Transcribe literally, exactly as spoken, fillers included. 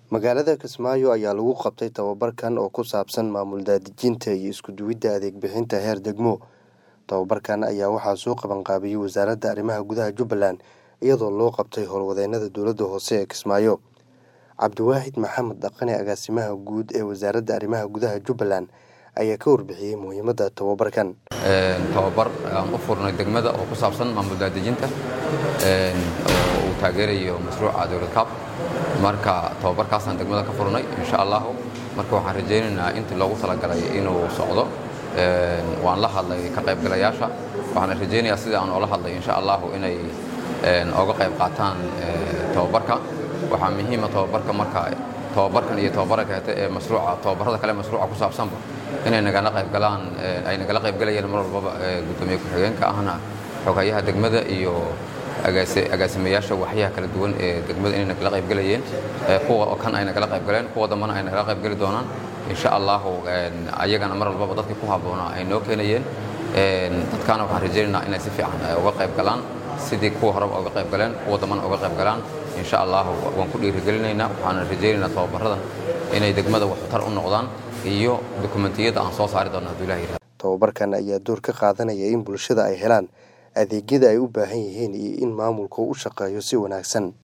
Magaalada Kismaayo ayaa lagu qabtay tababarkan oo ku saabsan maamul daadejinta iyo isku duwidda adeeg bixinta heer degmo. Tababarkan ayaa waxaa soo qaban qaabiyay Wasaaradda Arrimaha Gudaha Jubbaland iyadoo loo qabtay howlwadeennada dowladda hoose ee Kismaayo. Cabdiwaahid Maxamed Dhaqane, agaasimaha guud ee Wasaaradda Arrimaha Gudaha Jubbaland, ayaa ka warbixiyay muhiimadda tababarkan. tababar aan u furnay degmada oo ku saabsan maamul daadejinta oo uu taageerayo mashruuca dowlad kaab. marka tababarkaasaan degmada ka furnay insha Allah. marka waxaan rajaynaynaa intii loogu talagalay inuu socdo. waan la hadlay ka qaybgalayaasha, waxaan rajaynayaa sida aan ula hadlay insha Allah inay uga qayb qaataan tababarka. waxaa muhiim ah tababarka marka tababarkan iyo tababarka ee mashruuca tababarada kale mashruuca ku saabsan inay nagala qayb galaan ay nagala qayb galayaan mar walba gudoomiye ku-xigeenka ahna xogayaha degmada iyo agaasimayaasha waxyaha kala duwan ee degmada inay nagala qayb galayeen kuwa kan ay nagala qayb galeen kuwa dambana ay nagala qayb gali doonaan insha Allah. ayagana mar walba dadka ku haboona ay noo keenayeen dadkana waxaan rajaynaynaa inay si fiican uga qayb galaan sidii kuwa hore uga qayb galeen kuwa dambana uga qayb galaan insha Allah. waan ku dhiirigelinaynaa, waxaan rajaynaynaa tababaradan inay degmada wax tar u noqdaan iyo dokumentiyada aan soo saari doono haddii Ilaahay yiraahdo. Tababarkan ayaa door ka qaadanaya in bulshada ay helaan adeegyada ay u baahan yihiin iyo in maamulku u shaqeeyo si wanaagsan.